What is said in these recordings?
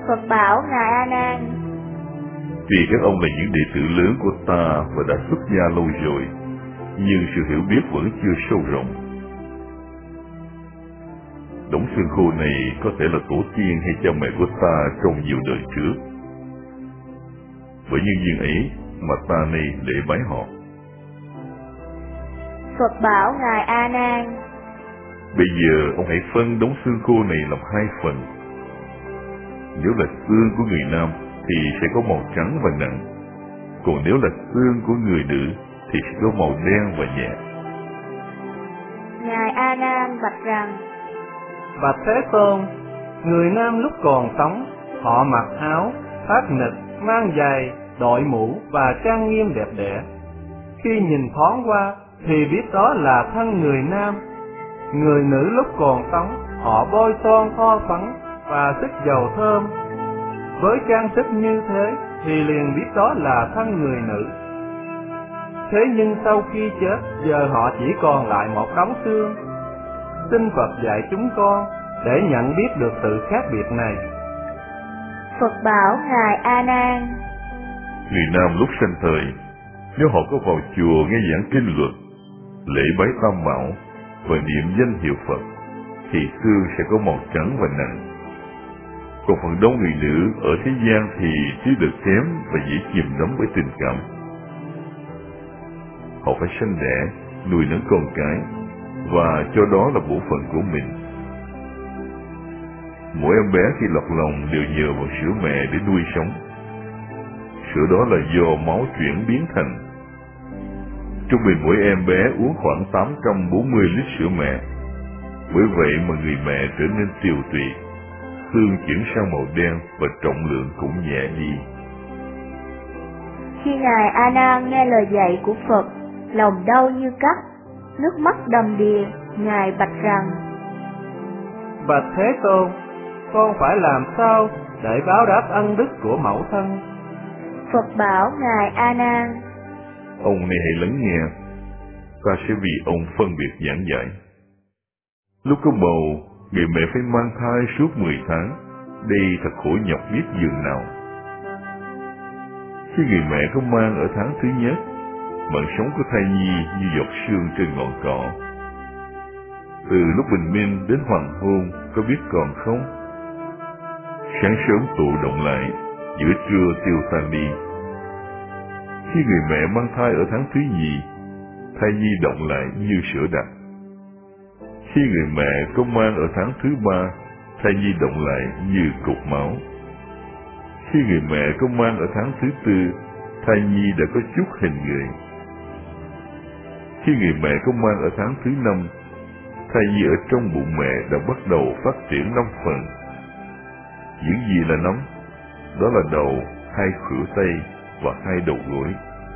Phật bảo Ngài A Nan. Vì các ông là những đệ tử lớn của ta và đã xuất gia lâu rồi, nhưng sự hiểu biết vẫn chưa sâu rộng. Đống xương khô này có thể là tổ tiên hay cha mẹ của ta trong nhiều đời trước. Bởi nhân duyên ấy mà ta nay lễ bái họ. Phật bảo Ngài A Nan. Bây giờ ông hãy phân đống xương khô này làm hai phần. Nếu là xương của người nam thì sẽ có màu trắng và nặng, còn nếu là xương của người nữ thì sẽ có màu đen và nhẹ. Ngài A Nan bạch rằng: Bạch Thế Tôn, người nam lúc còn sống, họ mặc áo, phát nịch, mang giày, đội mũ và trang nghiêm đẹp đẽ. Khi nhìn thoáng qua thì biết đó là thân người nam. Người nữ lúc còn sống, họ bôi son thoa phấn và sức dầu thơm. Với trang sức như thế thì liền biết đó là thân người nữ. Thế nhưng sau khi chết, giờ họ chỉ còn lại một đống xương. Xin Phật dạy chúng con để nhận biết được sự khác biệt này. Phật bảo Ngài A Nan. Người nam lúc sanh thời, nếu họ có vào chùa nghe giảng kinh luật, lễ bái tam bảo và niệm danh hiệu Phật, thì xương sẽ có màu trắng và nặng. Còn phần đông người nữ ở thế gian thì trí lực kém và dễ chìm đắm bởi tình cảm. Họ phải sanh đẻ, nuôi nấng con cái, và cho đó là bổn phận của mình. Mỗi em bé khi lọt lòng đều nhờ vào sữa mẹ để nuôi sống. Sữa đó là do máu chuyển biến thành. Trung bình mỗi em bé uống khoảng 840 lít sữa mẹ. Bởi vậy mà người mẹ trở nên tiều tụy, xương chuyển sang màu đen và trọng lượng cũng nhẹ đi. Khi Ngài A Nan nghe lời dạy của Phật, lòng đau như cắt, nước mắt đầm đìa, Ngài bạch rằng: Bạch Thế Tôn, con phải làm sao để báo đáp ân đức của mẫu thân? Phật bảo Ngài A Nan. Ông này hãy lắng nghe, ta sẽ vì ông phân biệt giảng giải. Lúc có bầu, người mẹ phải mang thai suốt 10 tháng, đây thật khổ nhọc biết dường nào. Khi người mẹ có mang ở tháng thứ nhất, mạng sống của thai nhi như giọt sương trên ngọn cỏ. Từ lúc bình minh đến hoàng hôn có biết còn không? Sáng sớm tụ động lại, giữa trưa tiêu tan đi. Khi người mẹ mang thai ở tháng thứ nhì, thai nhi động lại như sữa đặc. Khi người mẹ có mang ở tháng thứ ba, thai nhi động lại như cục máu. Khi người mẹ có mang ở tháng thứ tư, thai nhi đã có chút hình người. Khi người mẹ có mang ở tháng thứ năm, thai nhi ở trong bụng mẹ đã bắt đầu phát triển 5 phần. Những gì là nấm? Đó là đầu, 2 khuỷu tay và 2 đầu gối.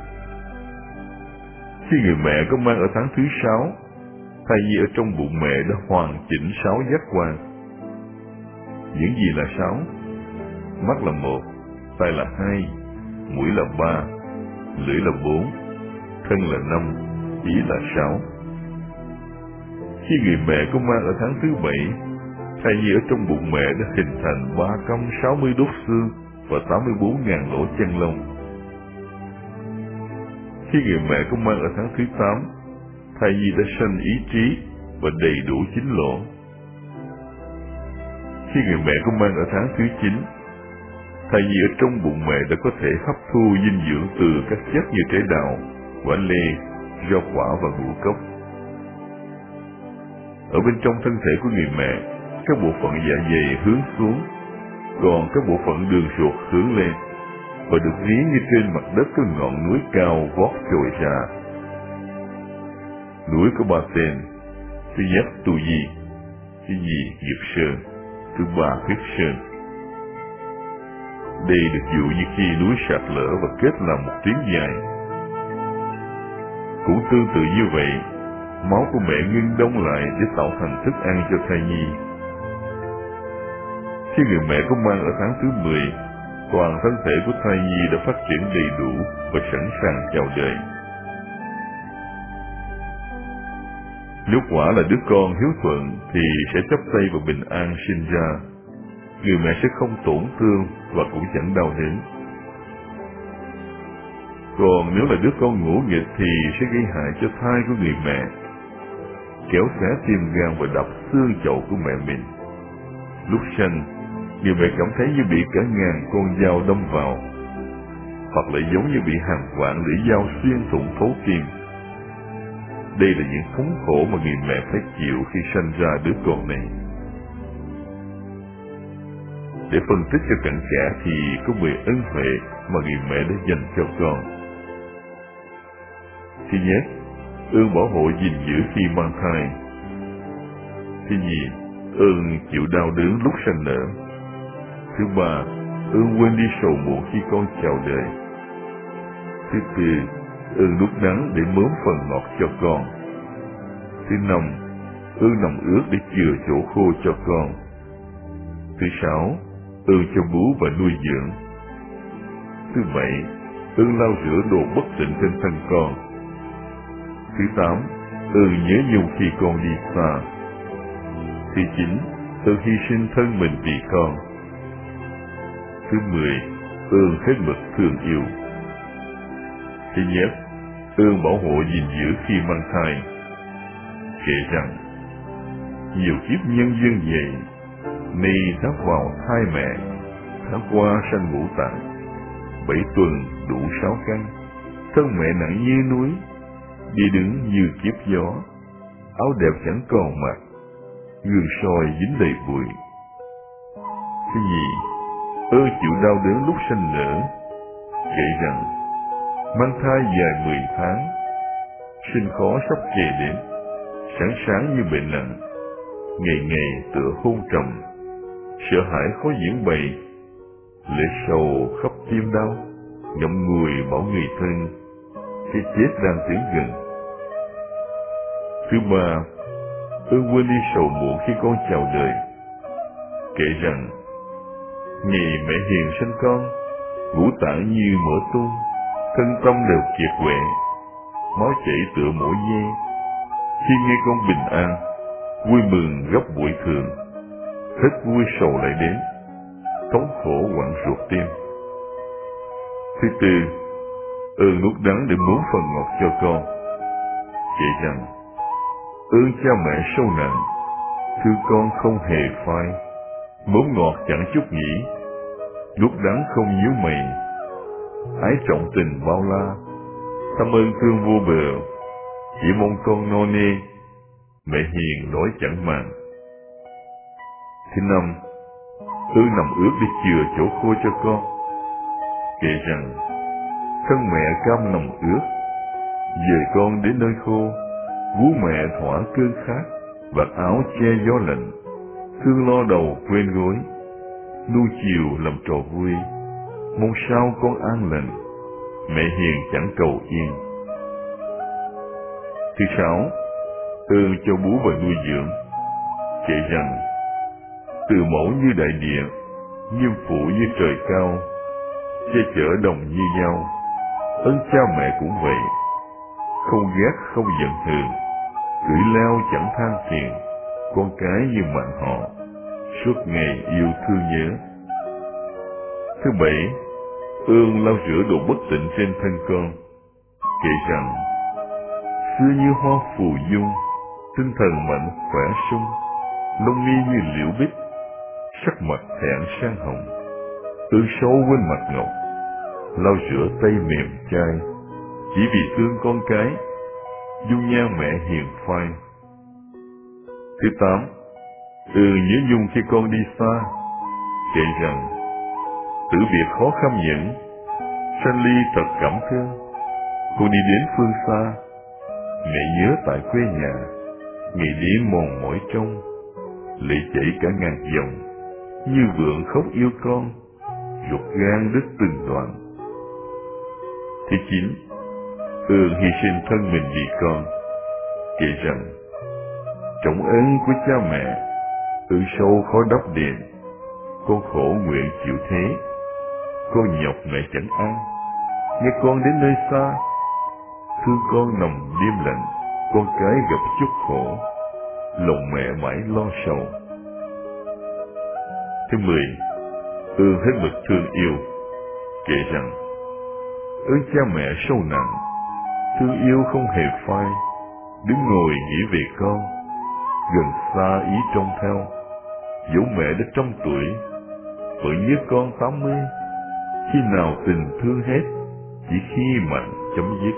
Khi người mẹ có mang ở tháng thứ 6, thai nhi ở trong bụng mẹ đã hoàn chỉnh 6 giác quan. Những gì là 6? Mắt là 1, tai là 2, mũi là 3, lưỡi là 4, thân là 5, ý là 6. Khi người mẹ có mang ở tháng thứ 7, thai nhi ở trong bụng mẹ đã hình thành 360 đốt xương và 84.000 lỗ chân lông. Khi người mẹ có mang ở tháng thứ 8, thai nhi đã sanh ý trí và đầy đủ 9 lỗ. Khi người mẹ có mang ở tháng thứ 9, thai nhi ở trong bụng mẹ đã có thể hấp thu dinh dưỡng từ các chất như trái đào, quả lê, rau quả và ngũ cốc. Ở bên trong thân thể của người mẹ, các bộ phận dạ dày hướng xuống, còn các bộ phận đường ruột hướng lên, và được ví như trên mặt đất có ngọn núi cao vót trồi ra. Núi có 3 tên: thứ nhất Tu Di, thứ nhì Nghiệp Sơn, thứ ba Huyết Sơn. Đây được dụ như khi núi sạt lở và kết làm một tuyến dài. Cũng tương tự như vậy, máu của mẹ ngưng đông lại để tạo thành thức ăn cho thai nhi. Khi người mẹ có mang ở tháng thứ 10, toàn thân thể của thai nhi đã phát triển đầy đủ và sẵn sàng chào đời. Nếu quả là đứa con hiếu thuận thì sẽ chắp tay và bình an sinh ra. người mẹ sẽ không tổn thương và cũng chẳng đau đớn. Còn nếu là đứa con ngỗ nghịch thì sẽ gây hại cho thai của người mẹ, kéo xé tim gan và đập xương chậu của mẹ mình. Lúc sanh, người mẹ cảm thấy như bị cả ngàn con dao đâm vào, hoặc lại giống như bị hàng vạn lưỡi dao xuyên thủng thấu tim. Đây là những thống khổ mà người mẹ phải chịu khi sanh ra đứa con này. Để phân tích cho cặn kẽ thì có 10 ân huệ mà người mẹ đã dành cho con. Thứ nhất, ơn bảo hộ gìn giữ khi mang thai. Thứ nhì, ơn chịu đau đớn lúc sanh nở. Thứ ba, ơn quên đi sầu muộn khi con chào đời. Thứ tư, ơn nuốt đắng để mớm phần ngọt cho con. Thứ năm, ơn nằm ướt để chừa chỗ khô cho con. Thứ sáu, ơn cho bú và nuôi dưỡng. Thứ bảy, ơn lau rửa đồ bất tịnh trên thân con. Thứ tám, ơn nhớ nhung khi con đi xa. Thứ chín, ơn hy sinh thân mình vì con. Thứ 10, ơn hết mực thương yêu. Thứ nhất, ơn bảo hộ gìn giữ khi mang thai. Kể rằng, nhiều kiếp nhân dân vậy, nay đã vào thai mẹ, tháng qua sanh ngũ tạng, 7 tuần đủ 6 căn, thân mẹ nặng như núi, đi đứng như kiếp gió, áo đẹp chẳng còn mặc, gương soi dính đầy bụi. Thứ nhì, ơn chịu đau đớn lúc sanh nở. Kể rằng, mang thai dài 10 tháng, sinh khó sắp kề đến, sáng sáng như bệnh nặng, ngày ngày tựa hôn trầm, sợ hãi khó diễn bày, lệ sầu khắp tim đau, ngậm ngùi bảo người thân, cái chết đang tiến gần. Thứ ba, ơn quên đi sầu muộn khi con chào đời. Kể rằng, ngày mẹ hiền sanh con, ngũ tạng như mỡ tôm, thân tâm đều kiệt quệ, máu chảy tựa mổ dê. Khi nghe con bình an, vui mừng gấp bội thường, hết vui sầu lại đến, thống khổ quặn ruột tim. Thứ tư, ơn nuốt đắng để mướn phần ngọt cho con. Kể rằng, ơn cha mẹ sâu nặng, thương con không hề phai, mớm ngọt chẳng chút nhỉ, nuốt đắng không nhíu mày, ái trọng tình bao la, thăm ơn thương vô bờ, chỉ mong con no nê, mẹ hiền đói chẳng màng. Thứ năm, ơn nằm ướt để chừa chỗ khô cho con. Kể rằng, thân mẹ cam nằm ướt, dời con đến nơi khô, vú mẹ thỏa cơn khát, vạt áo che gió lạnh, thương lo đầu quên gối, nuôi chiều làm trò vui, mong sao con an lành, mẹ hiền chẳng cầu yên. Thứ sáu, ơn cho bú và nuôi dưỡng. Kể rằng, từ mẫu như đại địa, nghiêm phụ như trời cao, che chở đồng như nhau, ơn cha mẹ cũng vậy, không ghét không giận hờn, cưỡi leo chẳng than phiền, con cái như bạn họ, suốt ngày yêu thương nhớ. Thứ bảy, ơn lau rửa đồ bất tịnh trên thân con. Kể rằng, xưa như hoa phù dung, tinh thần mạnh khỏe sung, lông mi như liễu bích, sắc mặt thẹn sang hồng, ơn sâu quên mặt ngọc, lau rửa tay mềm chai, chỉ vì thương con cái, dung nhan mẹ hiền phai. Thứ tám, nhớ nhung khi con đi xa. Kể rằng, tử biệt khó kham nhẫn, sanh ly thật cảm thương, con đi đến phương xa, mẹ nhớ tại quê nhà, ngày đêm mòn mỏi trông, lệ chảy cả ngàn dòng, như vượng khóc yêu con, ruột gan đứt từng đoạn. Thứ chín, hy sinh thân mình vì con. Kể rằng, trọng ơn của cha mẹ, ơn sâu khó đắp đền, con khổ nguyện chịu thế, con nhọc mẹ chẳng ăn, nghe con đến nơi xa, thương con nằm đêm lạnh, con cái gặp chút khổ, lòng mẹ mãi lo sầu. Thứ 10. Ương hết mực thương yêu, kể rằng ơn cha mẹ sâu nặng, thương yêu không hề phai, đứng ngồi nghĩ về con, gần xa ý trông theo. Dẫu mẹ đã 100 tuổi, vẫn nhớ con 80, khi nào tình thương hết, chỉ khi mạnh chấm dứt.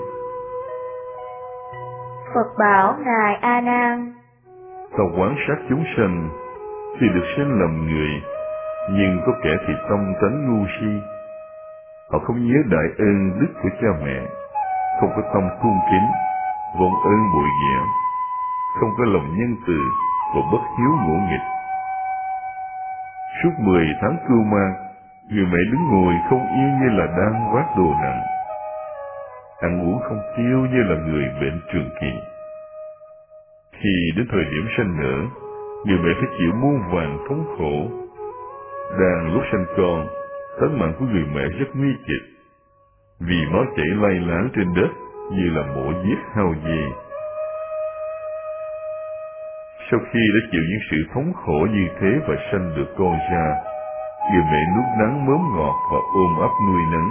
Phật bảo Ngài A Nan: Ta quan sát chúng sanh, thì được sinh làm người, nhưng có kẻ thì tâm tánh ngu si. Họ không nhớ đại ơn đức của cha mẹ, không có tâm cung kính, vong ơn bội nghĩa, không có lòng nhân từ và bất hiếu ngỗ nghịch. Suốt 10 tháng cưu mang, người mẹ đứng ngồi không yên như là đang vác đồ nặng, ăn uống không tiêu như là người bệnh trường kỳ. Khi đến thời điểm sanh nở, người mẹ phải chịu muôn vàn thống khổ. Đang lúc sanh con, tánh mạng của người mẹ rất nguy kịch, vì máu chảy lay láng trên đất như là mổ giết hao dê. Sau khi đã chịu những sự thống khổ như thế và sanh được con ra, người mẹ nuốt nắng mớm ngọt và ôm ấp nuôi nấng,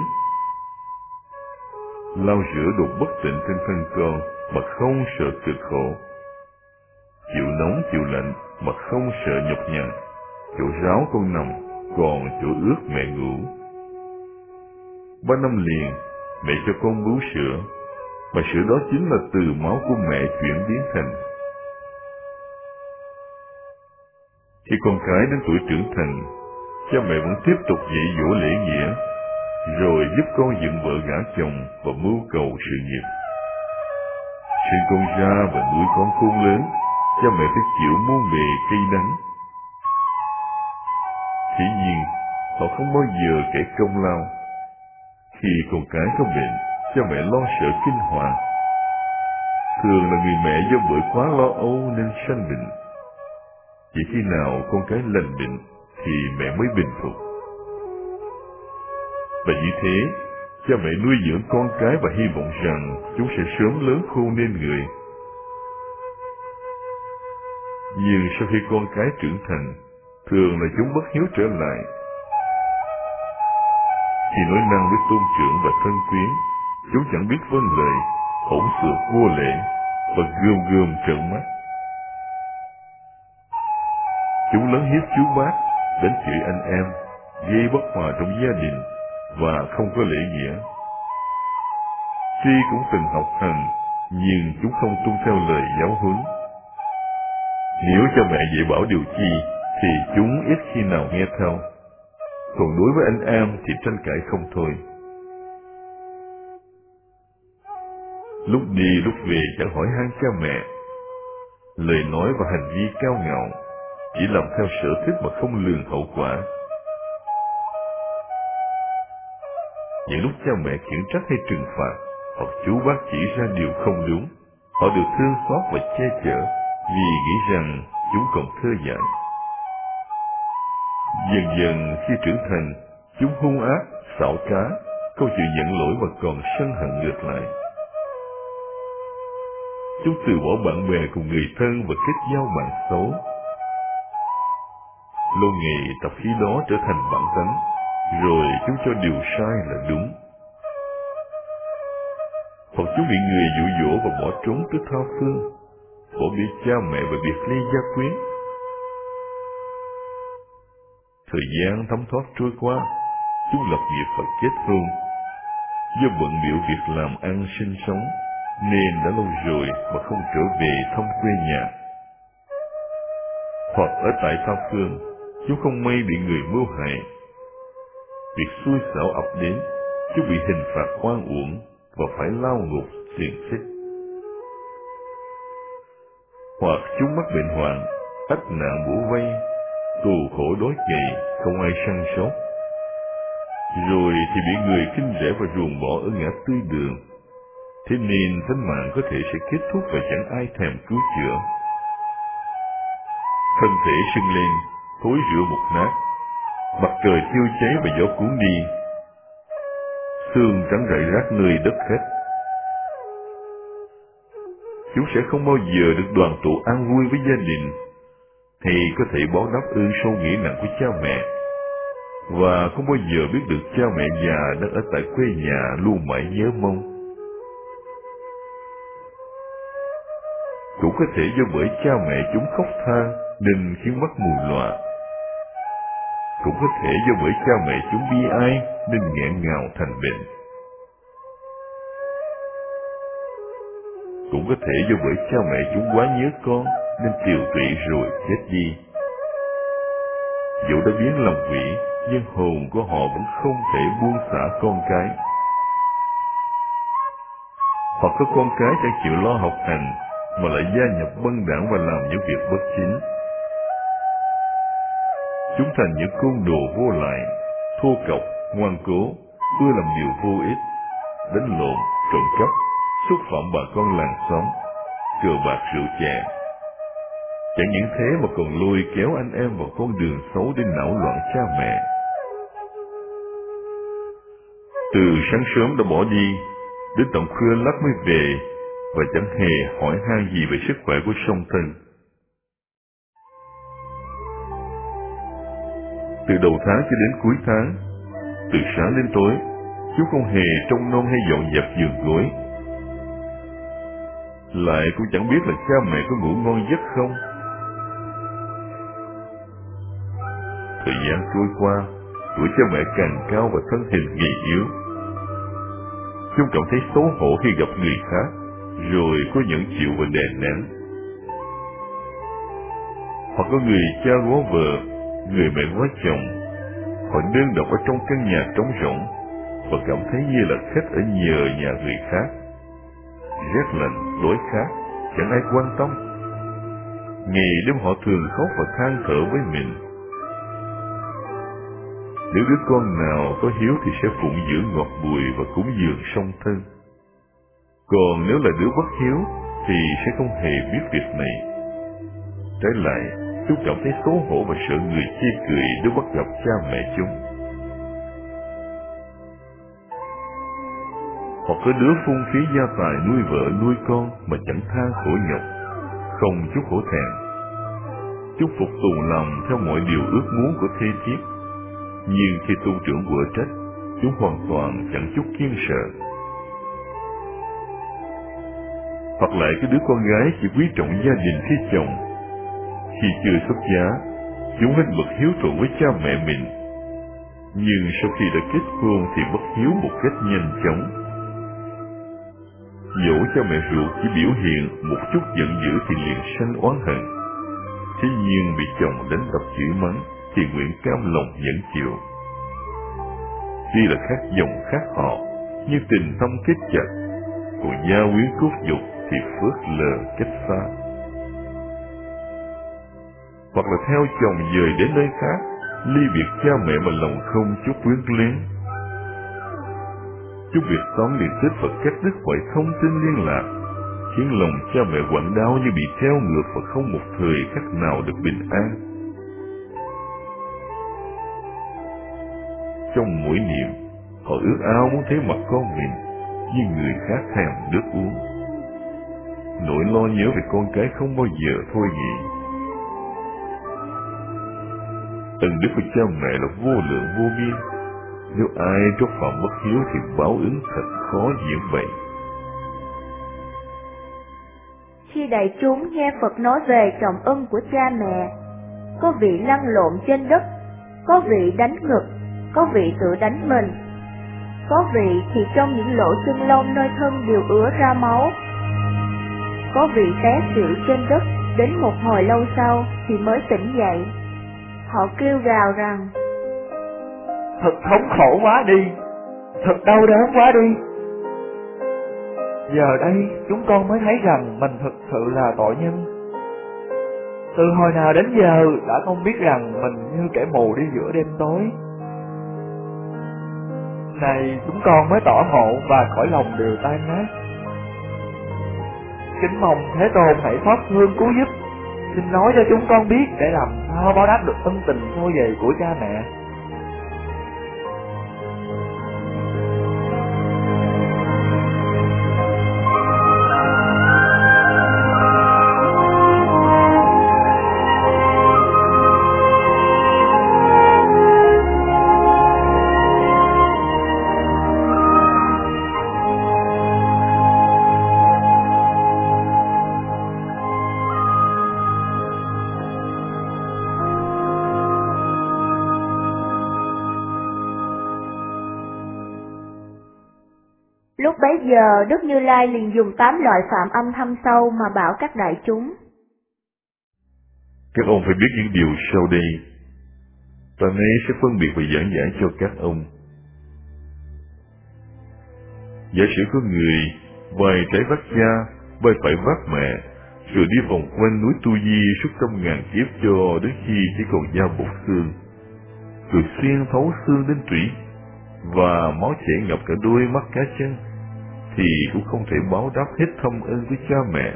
lau rửa đồ bất tịnh trên thân con mà không sợ cực khổ, chịu nóng chịu lạnh mà không sợ nhọc nhằn. Chỗ ráo con nằm, còn chỗ ướt mẹ ngủ. 3 năm liền, mẹ cho con bú sữa, mà sữa đó chính là từ máu của mẹ chuyển biến thành. Khi con cái đến tuổi trưởng thành, cha mẹ vẫn tiếp tục dạy dỗ lễ nghĩa, rồi giúp con dựng vợ gả chồng và mưu cầu sự nghiệp. Sinh con ra và nuôi con khôn lớn, cha mẹ phải chịu muôn bề cây đắng. Dĩ nhiên, họ không bao giờ kể công lao. Khi con cái có bệnh, cha mẹ lo sợ kinh hoàng. Thường là người mẹ do bởi quá lo âu nên sanh bệnh. Chỉ khi nào con cái lành bệnh thì mẹ mới bình phục. Và như thế, cha mẹ nuôi dưỡng con cái và hy vọng rằng chúng sẽ sớm lớn khôn nên người. Nhưng sau khi con cái trưởng thành, thường là chúng bất hiếu trở lại. Khi nói năng với tôn trưởng và thân quyến, chúng chẳng biết vâng lời, hỗn xược vô lễ và gươm gươm trợn mắt. Chúng lớn hiếp chú bác, đánh chửi anh em, gây bất hòa trong gia đình và không có lễ nghĩa. Tuy cũng từng học hành, nhưng chúng không tuân theo lời giáo huấn. Nếu cha mẹ dạy bảo điều chi, thì chúng ít khi nào nghe theo. Còn đối với anh em thì tranh cãi không thôi. Lúc đi lúc về chẳng hỏi han cha mẹ. Lời nói và hành vi cao ngạo, chỉ làm theo sở thích mà không lường hậu quả. Những lúc cha mẹ khiển trách hay trừng phạt, hoặc chú bác chỉ ra điều không đúng, họ được thương xót và che chở, vì nghĩ rằng chúng còn thơ dại. Dần dần khi trưởng thành, chúng hung ác, xảo trá, không chịu nhận lỗi và còn sân hận ngược lại. Chúng từ bỏ bạn bè cùng người thân và kết giao bạn xấu. Lâu ngày tập khí đó trở thành bản tánh, rồi chúng cho điều sai là đúng. Hoặc chúng bị người dụ dỗ và bỏ trốn tới tha phương, bỏ bê cha mẹ và biệt ly gia quyến. Thời gian thấm thoát trôi qua, chúng lập nghiệp và kết hôn. Do bận bịu việc làm ăn sinh sống, nên đã lâu rồi mà không trở về thăm quê nhà. Hoặc ở tại tha phương, chúng không may bị người mưu hại. Việc xui xẻo ập đến, chúng bị hình phạt oan uổng và phải lao ngục xiềng xích. Hoặc chúng mắc bệnh hoạn, ách nạn bủa vây, tù khổ đói cày, không ai săn sóc. Rồi thì bị người khinh rẻ và ruồng bỏ ở ngã tư đường. Thế nên tánh mạng có thể sẽ kết thúc và chẳng ai thèm cứu chữa. Thân thể sưng lên, thối rữa mục nát, mặt trời thiêu cháy và gió cuốn đi, xương trắng rải rác nơi đất khách. Chúng sẽ không bao giờ được đoàn tụ an vui với gia đình, thì có thể báo đáp ơn sâu nghĩa nặng của cha mẹ và không bao giờ biết được cha mẹ già đang ở tại quê nhà luôn mãi nhớ mong. Cũng có thể do bởi cha mẹ chúng khóc than nên khiến mắt mù lòa. Cũng có thể do bởi cha mẹ chúng bi ai nên nghẹn ngào thành bệnh. Cũng có thể do bởi cha mẹ chúng quá nhớ con nên tiều tụy rồi chết đi. Dẫu đã biến làm quỷ, nhưng hồn của họ vẫn không thể buông xả con cái. Hoặc có con cái chẳng chịu lo học hành mà lại gia nhập băng đảng và làm những việc bất chính. Chúng thành những côn đồ vô lại, thô cộc, ngoan cố, ưa làm điều vô ích, đánh lộn, trộm cắp, xúc phạm bà con làng xóm, cờ bạc rượu chè. Chẳng những thế mà còn lôi kéo anh em vào con đường xấu để não loạn cha mẹ. Từ sáng sớm đã bỏ đi, đến tận khuya lắc mới về, và chẳng hề hỏi han gì về sức khỏe của song thân. Từ đầu tháng cho đến cuối tháng, từ sáng đến tối, chú không hề trông nom hay dọn dẹp giường gối. Lại cũng chẳng biết là cha mẹ có ngủ ngon giấc không. Thời gian trôi qua, tuổi cha mẹ càng cao và thân hình gầy yếu. Chúng cảm thấy xấu hổ khi gặp người khác, rồi có nhẫn chịu và đè nén. Hoặc có người cha góa vợ, người mẹ góa chồng, họ đơn độc ở trong căn nhà trống rỗng và cảm thấy như là khách ở nhờ nhà người khác. Rét lạnh, đói khát, chẳng ai quan tâm. Ngày đêm họ thường khóc và than thở với mình. Nếu đứa con nào có hiếu thì sẽ phụng dưỡng ngọt bùi và cúng dường song thân. Còn nếu là đứa bất hiếu thì sẽ không hề biết việc này. Trái lại, chúng cảm thấy xấu hổ và sợ người chê cười nếu bắt gặp cha mẹ chúng. Hoặc có đứa phung phí gia tài nuôi vợ nuôi con mà chẳng than khổ nhọc, không chút hổ thẹn. Chúng phục tùng làm theo mọi điều ước muốn của thê thiếp, nhưng khi tu trưởng quở trách, chúng hoàn toàn chẳng chút kiêng sợ. Hoặc lại cái đứa con gái chỉ quý trọng gia đình khi chồng. Khi chưa xuất giá, chúng hết bậc hiếu thuận với cha mẹ mình, nhưng sau khi đã kết hôn thì bất hiếu một cách nhanh chóng. Dẫu cha mẹ ruột chỉ biểu hiện một chút giận dữ thì liền sanh oán hận, thế nhưng bị chồng đánh đập chửi mắng thì nguyện cam lòng nhẫn chịu. Tuy là khác dòng khác họ, nhưng tình thâm kết chặt, còn gia quyến cốt dục thì phớt lờ cách xa. Hoặc là theo chồng dời đến nơi khác, ly biệt cha mẹ mà lòng không chút quyến luyến. Chút việc xóm liền tích và cắt đứt mọi thông tin liên lạc, khiến lòng cha mẹ quặn đau như bị treo ngược và không một thời khắc nào được bình an. Trong mỗi niệm, họ ước ao muốn thấy mặt con mình, nhưng người khác thèm nước uống. Nỗi lo nhớ về con cái không bao giờ thôi nghỉ. Ân đức của cha mẹ là vô lượng vô biên. Nếu ai trót phạm bất hiếu thì báo ứng thật khó diễn bày. Khi đại chúng nghe Phật nói về trọng ân của cha mẹ, có vị lăn lộn trên đất, có vị đánh ngực, có vị tự đánh mình, có vị thì trong những lỗ chân lông nơi thân đều ứa ra máu, có vị té xỉu trên đất, đến một hồi lâu sau thì mới tỉnh dậy. Họ kêu gào rằng: thật thống khổ quá đi, thật đau đớn quá đi. Giờ đây chúng con mới thấy rằng mình thực sự là tội nhân. Từ hồi nào đến giờ đã không biết rằng mình như kẻ mù đi giữa đêm tối. Này chúng con mới tỏ ngộ và cõi lòng đều tan nát. Kính mong Thế Tôn hãy xót thương cứu giúp, xin nói cho chúng con biết để làm sao báo đáp được ân tình sâu dày của cha mẹ. Lúc bấy giờ, Đức Như Lai liền dùng 8 loại phạm âm thâm sâu mà bảo các đại chúng. Các ông phải biết những điều sau đây. Ta nay sẽ phân biệt và giảng giải cho các ông. Giả sử có người vai trái vác cha, vai phải vác mẹ, rồi đi vòng quanh núi Tu Di suốt 100.000 kiếp cho đến khi chỉ còn da bột xương, rồi xuyên thấu xương đến tủy, và máu chảy ngập cả đôi mắt cá chân, thì cũng không thể báo đáp hết thâm ơn của cha mẹ.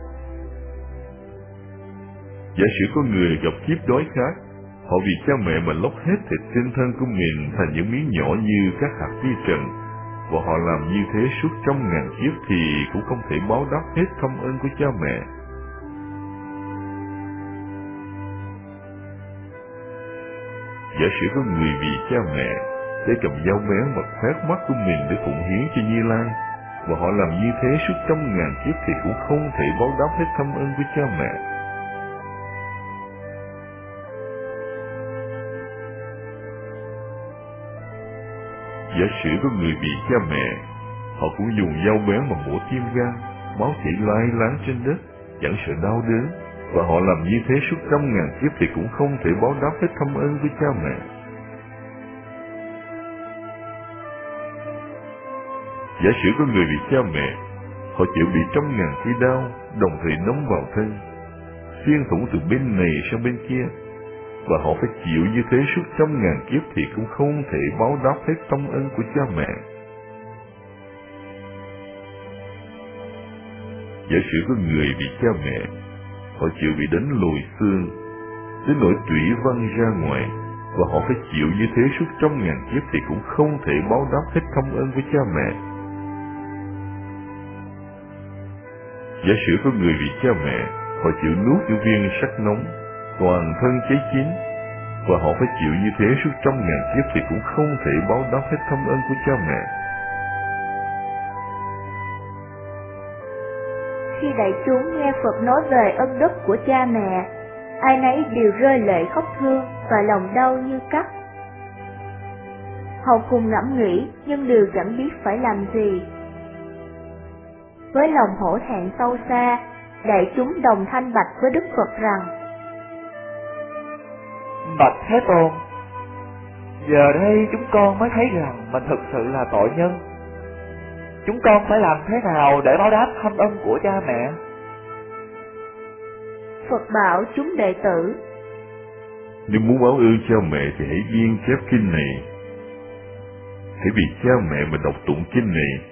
Giả sử có người gặp kiếp đói khát, họ vì cha mẹ mà lóc hết thịt trên thân của mình thành những miếng nhỏ như các hạt vi trần, và họ làm như thế suốt 100.000 kiếp thì cũng không thể báo đáp hết thâm ơn của cha mẹ. Giả sử có người vì cha mẹ để cầm dao bén và khoét mắt của mình để phụng hiến cho Như Lai, và họ làm như thế suốt 100.000 kiếp thì cũng không thể báo đáp hết thâm ơn của cha mẹ. Giả sử có người bị cha mẹ, họ cũng dùng dao bén mà mổ tim gan, máu chảy lai láng trên đất, chẳng sợ đau đớn, và họ làm như thế suốt 100.000 kiếp thì cũng không thể báo đáp hết thâm ơn với cha mẹ. Giả sử có người bị cha mẹ, họ chịu bị 100.000 cây đao, đồng thời đâm vào thân, xuyên thủng từ bên này sang bên kia, và họ phải chịu như thế suốt 100.000 kiếp thì cũng không thể báo đáp hết thâm ơn của cha mẹ. Giả sử có người bị cha mẹ, họ chịu bị đánh lồi xương, đến nỗi tủy văng ra ngoài, và họ phải chịu như thế suốt 100.000 kiếp thì cũng không thể báo đáp hết thâm ơn với cha mẹ. Giả sử có người bị cha mẹ, họ chịu nuốt những viên sắt nóng, toàn thân cháy chín, và họ phải chịu như thế suốt 100.000 kiếp thì cũng không thể báo đáp hết thâm ơn của cha mẹ. Khi đại chúng nghe Phật nói về ân đức của cha mẹ, ai nấy đều rơi lệ khóc thương và lòng đau như cắt. Họ cùng ngẫm nghĩ nhưng đều chẳng biết phải làm gì. Với lòng hổ thẹn sâu xa, đại chúng đồng thanh bạch với Đức Phật rằng: Bạch Thế Tôn, giờ đây chúng con mới thấy rằng mình thực sự là tội nhân. Chúng con phải làm thế nào để báo đáp thâm ân của cha mẹ? Phật bảo chúng đệ tử: Nếu muốn báo ơn cha mẹ thì hãy ghi chép kinh này. Hãy vì cha mẹ mà đọc tụng kinh này.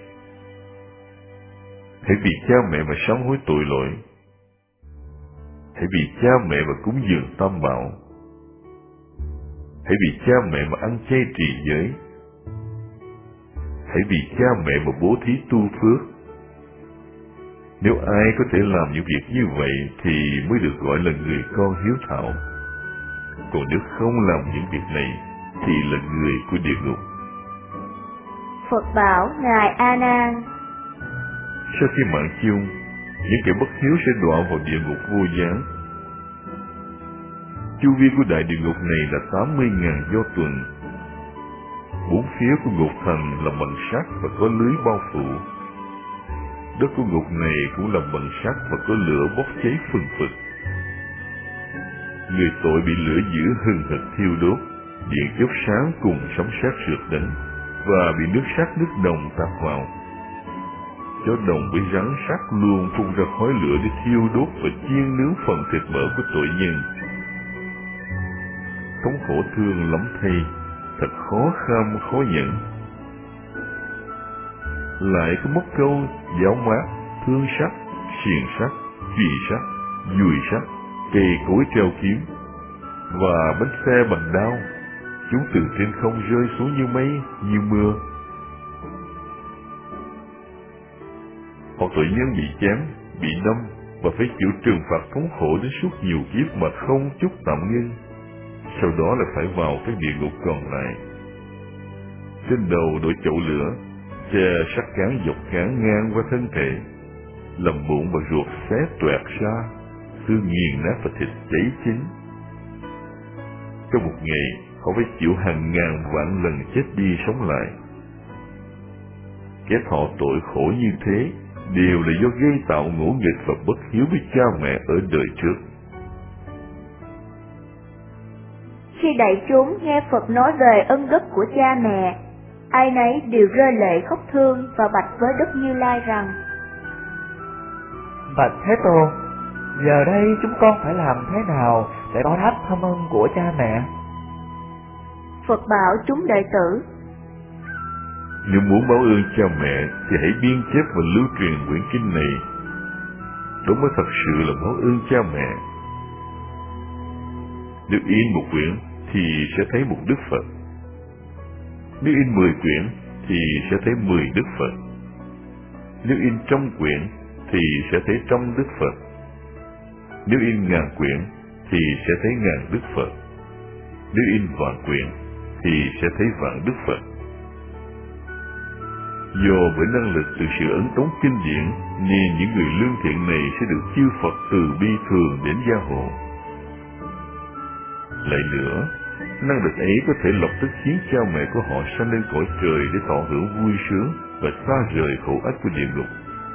Hãy vì cha mẹ mà sám hối tội lỗi. Hãy vì cha mẹ mà cúng dường tam bảo. Hãy vì cha mẹ mà ăn chay trì giới. Hãy vì cha mẹ mà bố thí tu phước. Nếu ai có thể làm những việc như vậy thì mới được gọi là người con hiếu thảo. Còn nếu không làm những việc này thì là người của địa ngục. Phật bảo Ngài A Nan: Sau khi mạng chung, những kẻ bất hiếu sẽ đọa vào địa ngục vô gián. Chu vi của đại địa ngục này là 80.000 do tuần. Bốn phía của ngục thành là bằng sắt và có lưới bao phủ. Đất của ngục này cũng là bằng sắt và có lửa bốc cháy phừng phực. Người tội bị lửa dữ hừng hực thiêu đốt, điện chớp sáng cùng sấm sét rượt đánh, và bị nước sắt nước đồng tạt vào. Chó đồng với rắn sắt luôn phun ra khói lửa để thiêu đốt và chiên nướng phần thịt mỡ của tội nhân. Thống khổ thương lắm thay, thật khó kham khó nhẫn. Lại có móc câu giáo mát, thương sắt, xiềng sắt, chùy sắt, dùi sắt, cây cối treo kiếm, và bánh xe bằng đao. Chúng từ trên không rơi xuống như mây, như mưa. Hoặc tội nhân bị chém, bị đâm và phải chịu trừng phạt thống khổ đến suốt nhiều kiếp mà không chút tạm ngưng. Sau đó là phải vào các địa ngục còn lại. Trên đầu đội chậu lửa, che sắt cán dọc cán ngang qua thân thể, làm bụng và ruột xé toẹt ra, xương nghiền nát và thịt cháy chín. Trong một ngày, họ phải chịu hàng ngàn vạn lần chết đi sống lại. Kẻ thọ tội khổ như thế đều là do gây tạo ngỗ nghịch và bất hiếu với cha mẹ ở đời trước. Khi đại chúng nghe Phật nói về ân đức của cha mẹ, ai nấy đều rơi lệ khóc thương và bạch với Đức Như Lai rằng: Bạch Thế Tôn, giờ đây chúng con phải làm thế nào để báo đáp thâm ân của cha mẹ? Phật bảo chúng đệ tử: Nếu muốn báo ơn cha mẹ thì hãy biên chép và lưu truyền quyển kinh này. Đó mới thật sự là báo ơn cha mẹ. Nếu in một quyển thì sẽ thấy một Đức Phật. Nếu in 10 quyển thì sẽ thấy 10 Đức Phật. Nếu in 100 quyển thì sẽ thấy 100 Đức Phật. Nếu in 1000 quyển thì sẽ thấy 1000 Đức Phật. Nếu in vạn quyển thì sẽ thấy vạn Đức Phật. Do bởi năng lực từ sự ấn tống kinh điển nên những người lương thiện này sẽ được chư Phật từ bi thường đến gia hộ. Lại nữa, năng lực ấy có thể lập tức khiến cha mẹ của họ sanh lên cõi trời để thọ hưởng vui sướng và xa rời khổ ách của địa ngục.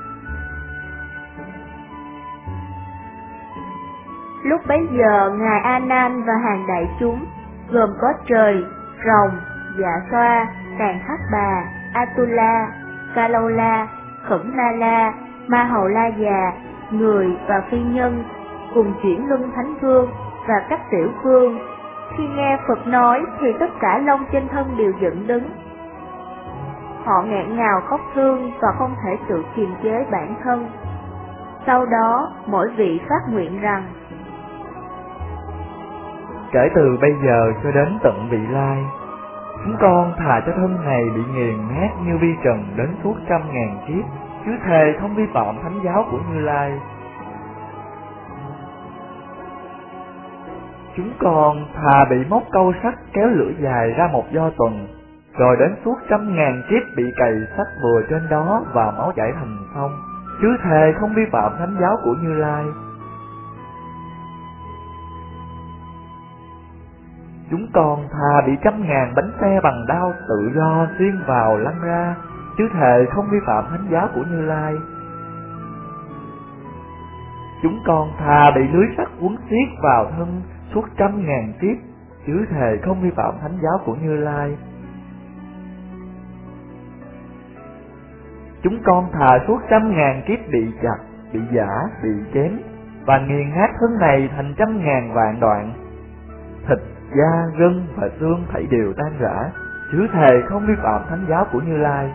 Lúc bấy giờ, Ngài A Nan và hàng đại chúng, gồm có trời, rồng, Dạ Xoa, Càn Hắc Bà, Atula, Kalaula, Khẩn Na La, Ma Hầu La Già, người và phi nhân, cùng chuyển luân thánh vương và các tiểu vương. Khi nghe Phật nói thì tất cả lông trên thân đều dựng đứng. Họ nghẹn ngào khóc thương và không thể tự kiềm chế bản thân. Sau đó, mỗi vị phát nguyện rằng: Kể từ bây giờ cho đến tận vị lai, chúng con thà cho thân này bị nghiền nát như vi trần đến suốt 100.000 kiếp, chứ thề không vi phạm thánh giáo của Như Lai. Chúng con thà bị móc câu sắt kéo lưỡi dài ra một do tuần, rồi đến suốt 100.000 kiếp bị cày sắt vừa trên đó và máu chảy thành sông, chứ thề không vi phạm thánh giáo của Như Lai. Chúng con thà bị 100.000 bánh xe bằng đao tự do xuyên vào lăn ra, chứ thề không vi phạm thánh giáo của Như Lai. Chúng con thà bị lưới sắt quấn xiết vào thân suốt 100.000 kiếp, chứ thề không vi phạm thánh giáo của Như Lai. Chúng con thà suốt 100.000 kiếp bị chặt, bị giã, bị chém và nghiền nát thân này thành 100.000 vạn đoạn. Thịt, da, gân và xương thảy đều tan rã, chứ thề không vi phạm thánh giáo của Như Lai.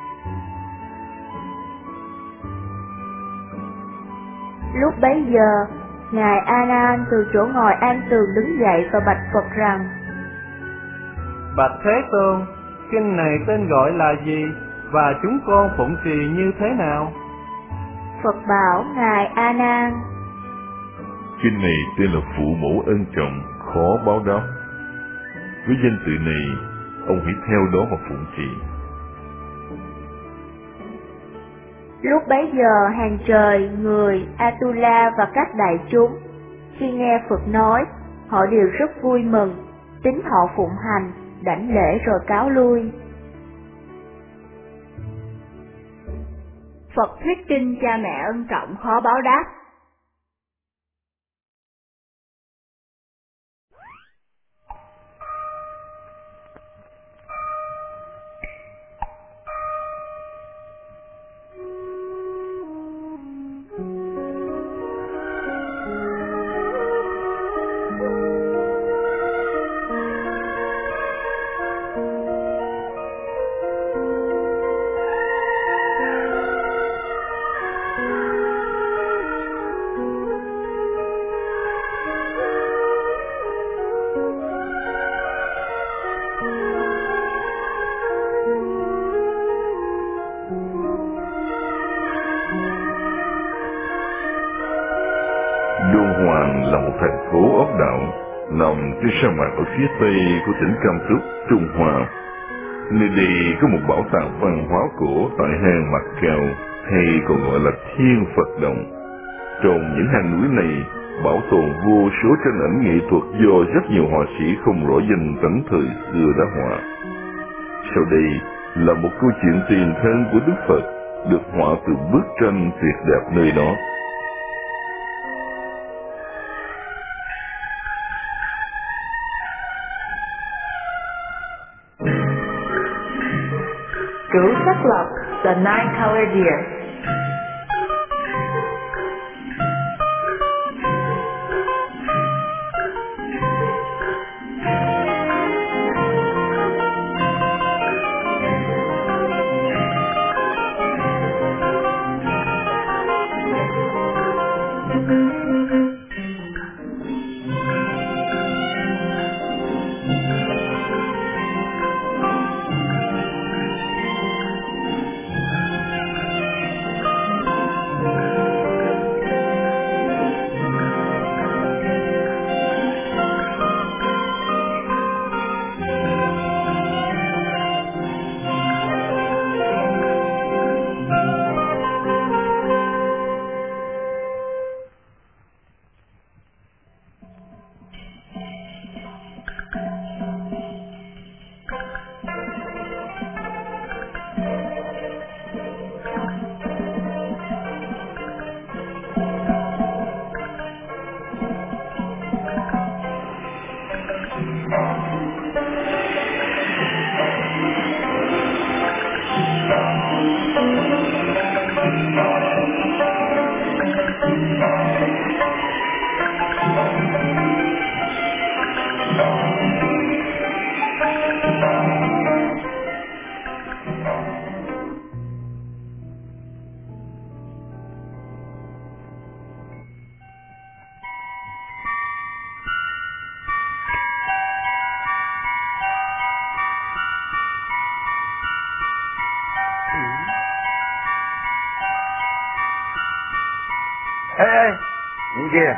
Lúc bấy giờ, Ngài A Nan từ chỗ ngồi an tường đứng dậy và bạch Phật rằng: Bạch Thế Tôn, kinh này tên gọi là gì và chúng con phụng trì như thế nào? Phật bảo Ngài A Nan: Kinh này tên là Phụ Mẫu Ân Trọng Khó Báo Đáp. Với danh tự này, ông hãy theo đó mà phụng trì. Lúc bấy giờ, hàng trời, người, Atula và các đại chúng, khi nghe Phật nói, họ đều rất vui mừng, tín thọ phụng hành, đảnh lễ rồi cáo lui. Phật thuyết kinh cha mẹ ân trọng khó báo đáp. Đô Hoàng là một thành phố ốc đảo nằm trên sa mạc ở phía tây của tỉnh Cam Túc, Trung Hoa. Nơi đây có một bảo tàng văn hóa cổ tại hang Mạc Cao, hay còn gọi là Thiên Phật Động. Trong những hang núi này, bảo tồn vô số tranh ảnh nghệ thuật do rất nhiều họa sĩ không rõ danh tánh thời xưa đã họa. Sau đây, là một câu chuyện tiền thân của Đức Phật, được họa từ bức tranh tuyệt đẹp nơi đó. Cửu sắc lộc, The Nine-Colored Deer. Ê, nhìn kìa.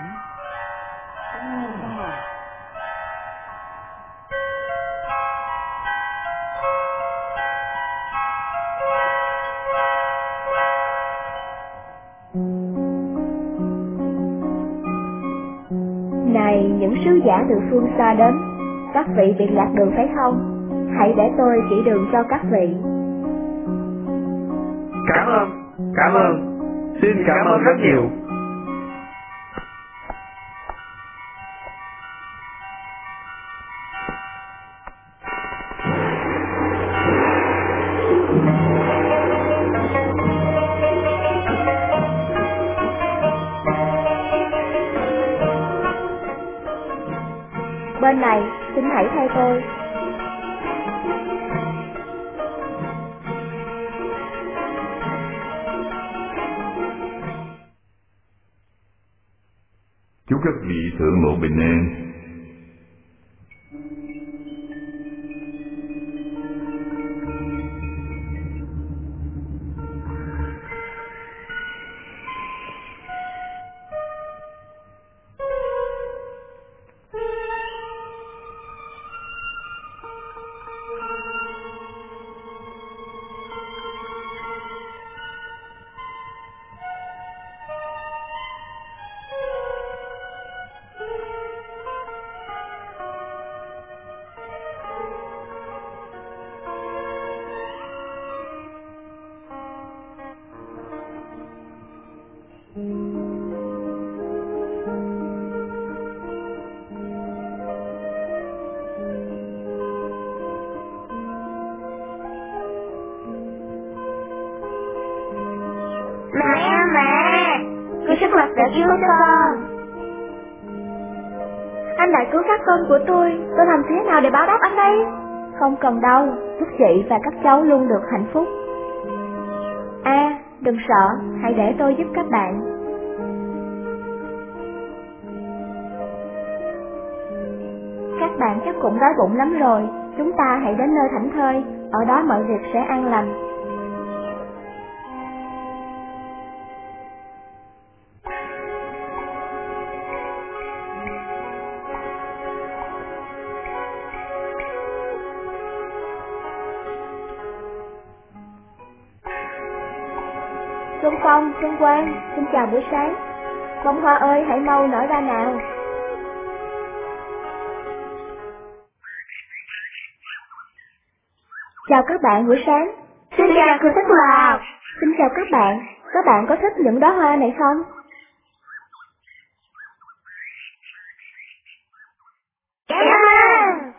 Này những sứ giả từ phương xa đến, các vị bị lạc đường phải không? Hãy để tôi chỉ đường cho các vị. Cảm ơn, xin cảm ơn rất nhiều. Bên này, xin hãy theo tôi. Chúc các vị thượng lộ bình an. Mẹ, cô sắc mặt đã cứu con. Anh đã cứu các con của tôi làm thế nào để báo đáp anh đây? Không cần đâu, chúc chị và các cháu luôn được hạnh phúc. Đừng sợ, hãy để tôi giúp các bạn. Các bạn chắc cũng đói bụng lắm rồi, chúng ta hãy đến nơi thảnh thơi, ở đó mọi việc sẽ an lành. Xuân Phong, Xuân Quang, xin chào buổi sáng. Bông hoa ơi, hãy mau nở ra nào. Chào các bạn buổi sáng. Xin chào cô Tất Lào. Xin chào các bạn có thích những đóa hoa này không? Cảm ơn.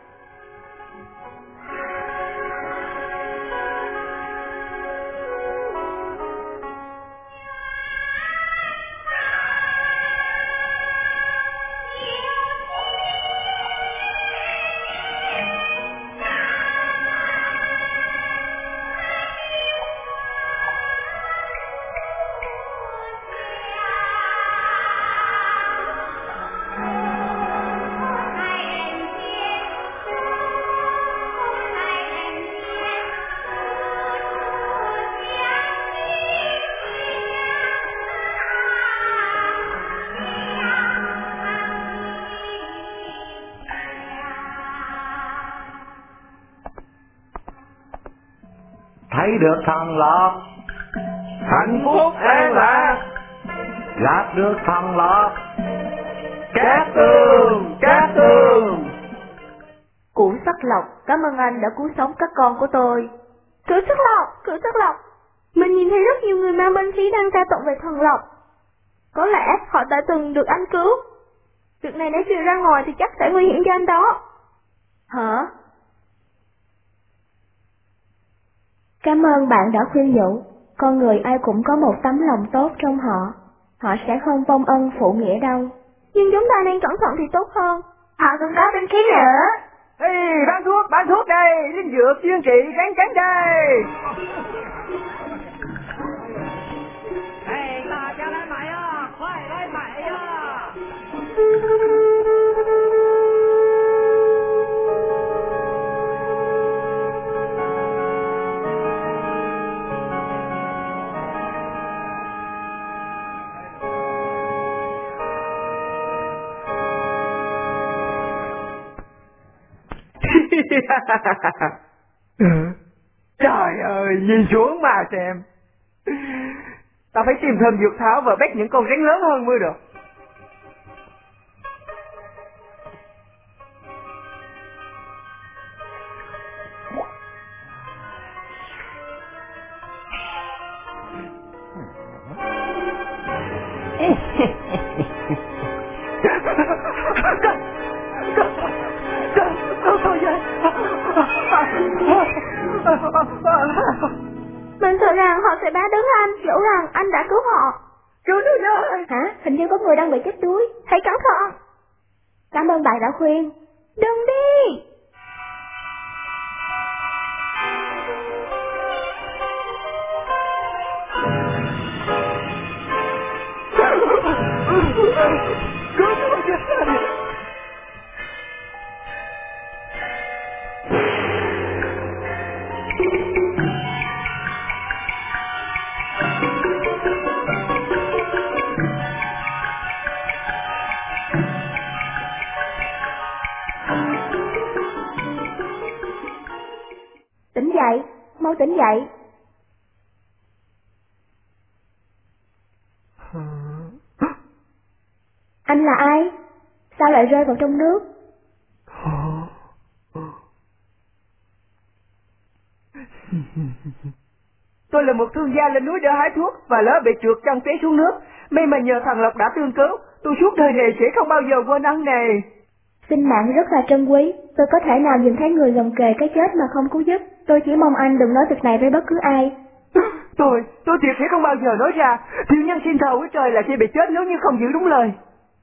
Thấy được thần lọt, hạnh phúc an lạc, gặp được thần lọt, Cát Tường. Cụ Sắc Lộc, cảm ơn anh đã cứu sống các con của tôi. Cụ Sắc Lộc, mình nhìn thấy rất nhiều người mang binh khí đang ca tụng về thần Lộc. Có lẽ họ đã từng được anh cứu. Việc này nếu truyền ra ngoài thì chắc sẽ nguy hiểm cho anh đó. Hả? Cảm ơn bạn đã khuyên nhủ. Con người ai cũng có một tấm lòng tốt trong họ. Họ sẽ không vong ân phụ nghĩa đâu. Nhưng chúng ta nên cẩn thận thì tốt hơn. Họ cũng có binh khí nữa. Ê, bán thuốc đây, linh dược chuyên trị cắn đây. Ê, ta cho lên mày à, khoai lên mày à. Trời ơi, nhìn xuống mà xem. Ta phải tìm thêm dược thảo và bắt những con rắn lớn hơn mới được. Mình sợ rằng họ sẽ bắt đứng anh, dẫu rằng anh đã cứu họ. Cứu tôi rồi. Hả? Hình như có người đang bị chết đuối. Hãy cẩn thận. Cảm ơn bạn đã khuyên. Đừng đi. Cứu tôi chứ. Tỉnh dậy, mau tỉnh dậy. Anh là ai? Sao lại rơi vào trong nước? Tôi là một thương gia lên núi để hái thuốc và lỡ bị trượt chân té xuống nước. May mà nhờ thằng Lộc đã tương cứu, tôi suốt đời này sẽ không bao giờ quên ân này. Sinh mạng rất là trân quý, tôi có thể nào nhìn thấy người gần kề cái chết mà không cứu giúp. Tôi chỉ mong anh đừng nói việc này với bất cứ ai. Tôi thiệt sẽ không bao giờ nói ra. Thiêu nhân xin thờ với trời là sẽ bị chết nếu như không giữ đúng lời.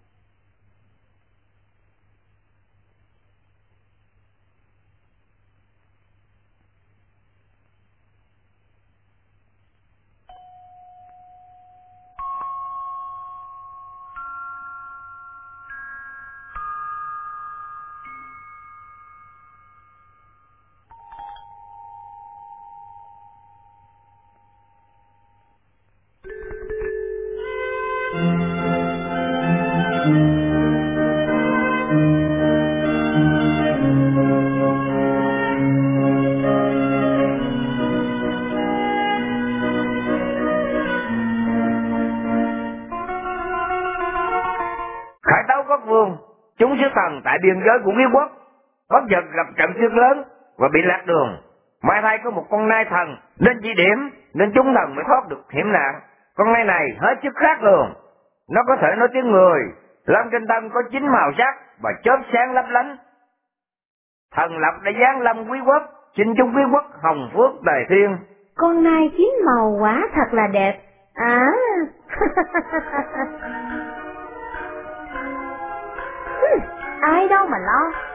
Khải Tấu Quốc Vương, chúng sứ thần tại biên giới của Quý Quốc bất chợt gặp trận chiến lớn và bị lạc đường. Mai thay có một con nai thần nên chỉ điểm, nên chúng thần mới thoát được hiểm nạn. Con nai này hết sức khác luôn. Nó có thể nói tiếng người, lông trên thân có 9 màu sắc và chớp sáng lấp lánh. Thần Lộc đã giáng lâm quý quốc, xin chúc quý quốc hồng phước tài thiên. Con nai 9 màu quá thật là đẹp. À. Ai đâu mà lo,